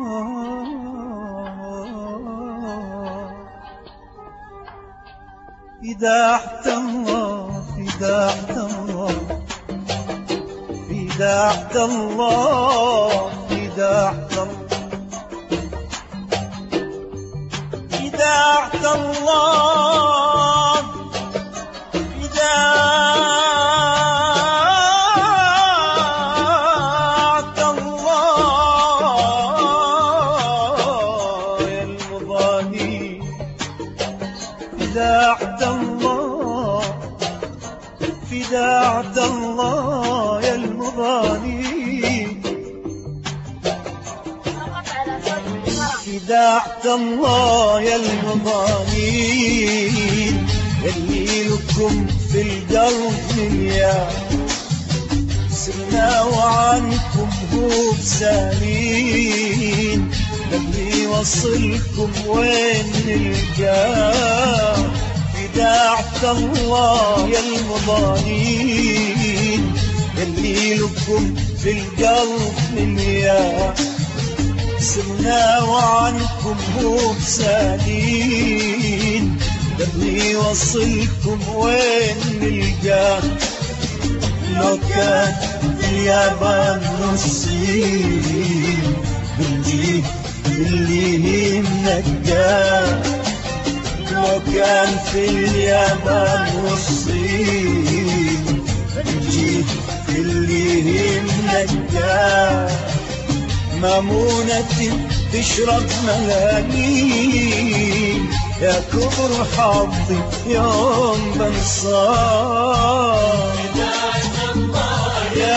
فداحت الله فداحت الله فداحت الله فداحت الله فداحت الله فداحت الله يا المضاني فداحت الله فداحت الله يا المضاني فداحت الله يا المضانين اللي لكم في القلب مليان سرنا وعنكم هو بسالين نبي وصلكم وين نلقاه فداحت الله يا المضانين اللي لكم في القلب مليان سرنا وعنكم هو بسالين بدي وصلكم وين نلقاه لو كان في اليابان نصين بنجيب اللي منقاه لو كان في اليابان نصين بنجيب اللي منقاه مامونة تشرب ملالين يا كبر حظي يوم بنصار فداحت الله يا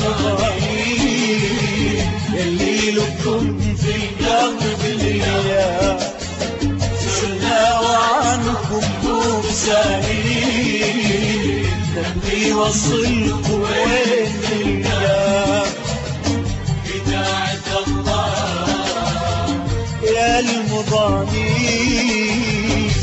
المضانين اللي لكم في القلب ليا سرنا وعنكم مبسالين نبي وصلكم وين نلقاه يا المضانين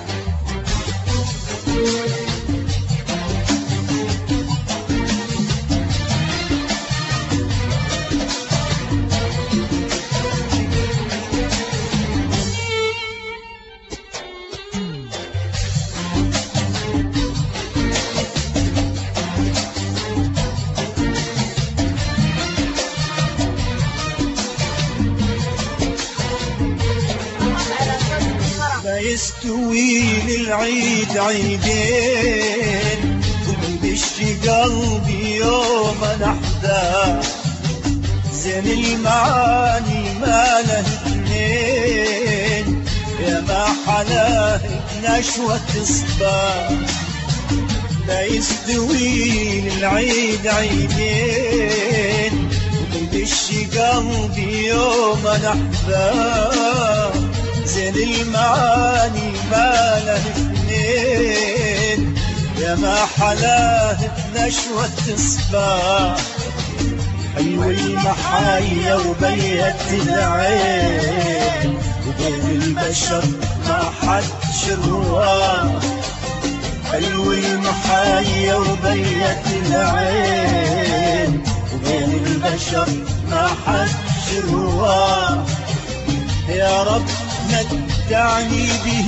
يستوي للعيد عيدين ويدش قلبي يوم نحذا زين المعاني ما له اثنين يا ما حلاه نشوة صباح لا يستوي للعيد عيدين ويدش قلبي يوم نحذا زين المعاني ما له اثنين يا ما حلاه نشوة صباح حلو المحايا وبيت العين وبين البشر ما حد شرواه حلو المحايا وبيت العين وبين البشر ما حد شرواه يا رب متعني به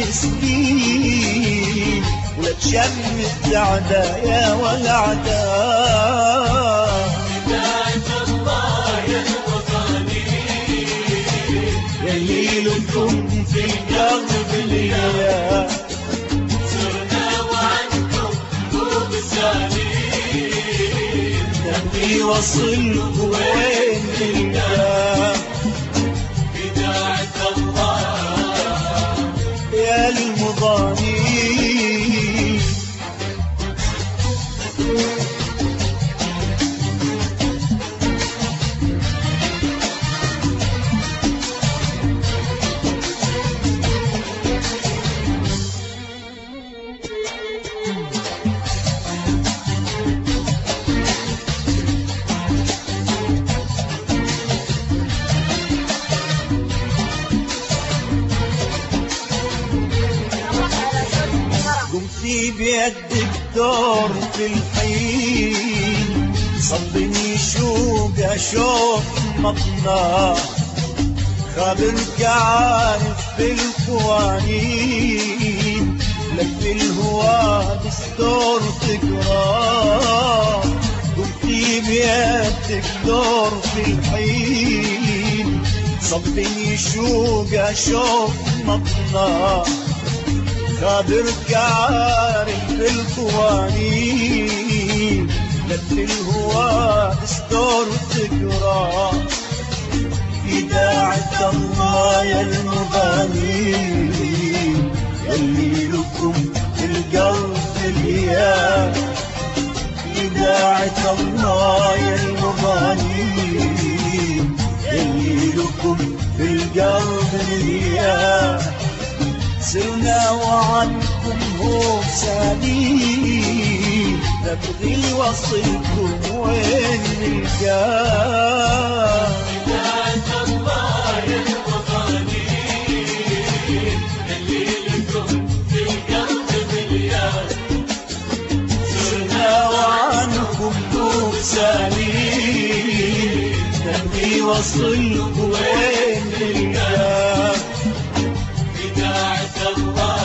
سنين ولا تشمت اعدايا ولا عداء فداحت الله يا المضانين يلي لكم في القلب ليا سرنا وعنكم مو بسالين نبي وصلكم وين نلقاه يا المضانين قمتي بيدك دور في الحين صلني شوق اشوف مطناه خابر عارف بالقوانين، لك بالهوى دستور تقراه، قمتي بيدك دور في الحين، صب يشوق اشوف مطناه. خابر عارف بالقوانين، لك بالهوى دستور تقراه، إذاعة الله يا المغنين، يلي لكم في القلب الياس. إذاعة الله يا المغنين، يلي لكم في القلب الياس. سرنا وعنكم هو سليم، نبغي وصلكم وين نلقاه. سليم نبي وصلكم وين نلقاه. إذاعة الله